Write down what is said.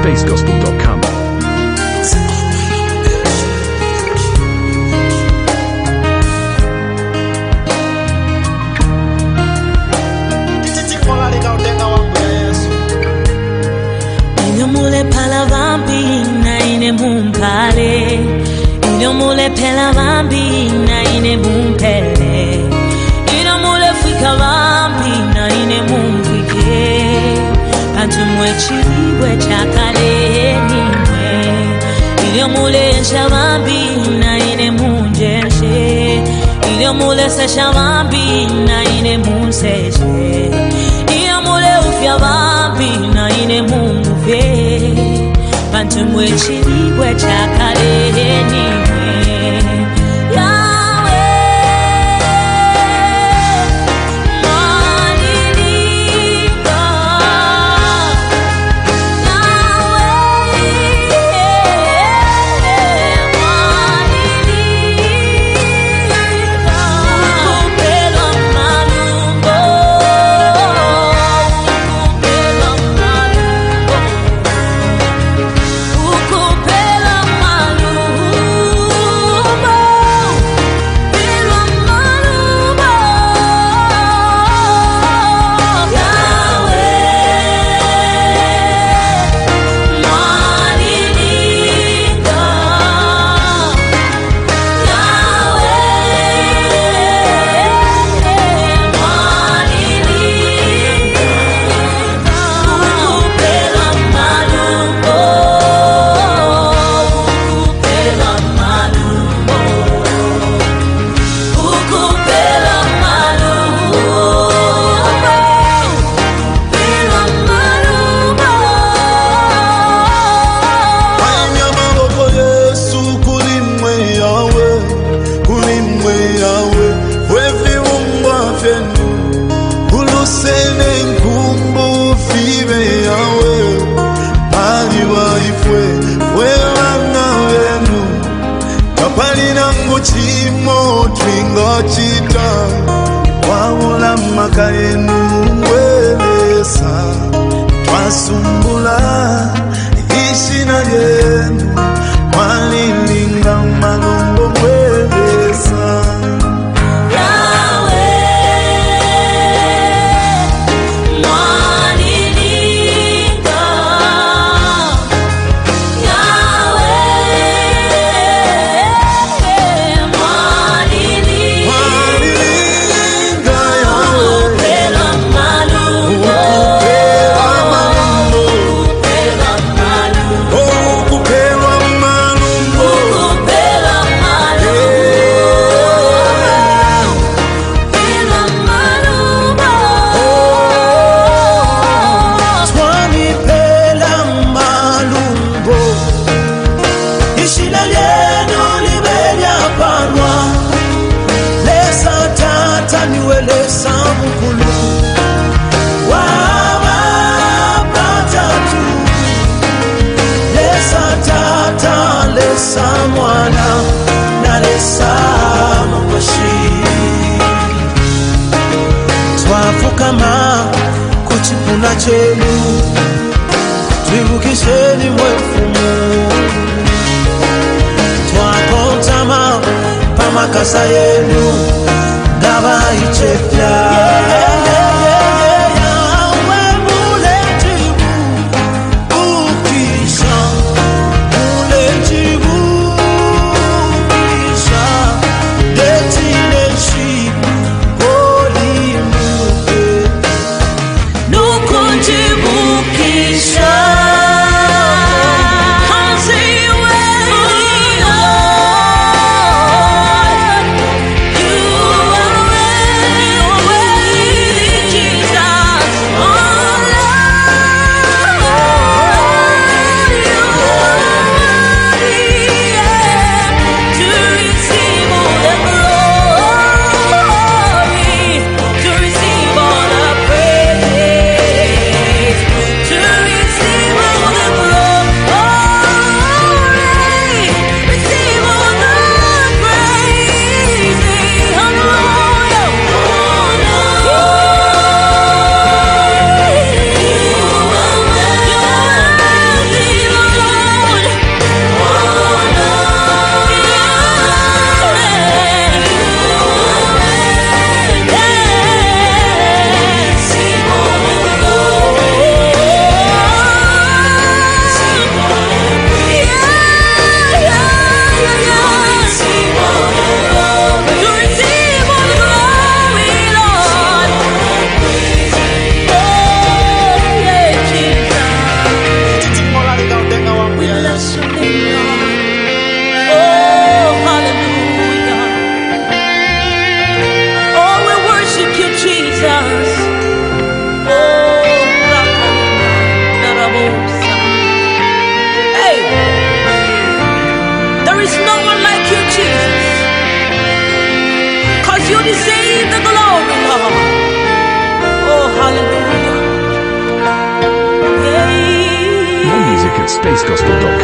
spacegospel.com. Mule pala vambi na ine mumpale, ino mule pela vambi na ine mumpele, ino mule fika vambi na ine mumpike, pantu mwe chiriwe chakale niwe, ino mule shavambi na ine munjeshe, ino mule se shavambi na ine munseje, ino mule ufya vambi na ine munguve. Pantu mwe chiriwe chakale niwe chimo twingo chita wawula makayenu welesa twasumbula ishina yenu walilinga malumbo welesa Samwana nalesa mwashi twafukama kuchipuna chenu twibukisheni mwefumu twakontama pamakasa yenu ngaba ichefya You are deserve the glory, Lord. Oh, hallelujah. More music at spacegospel.com.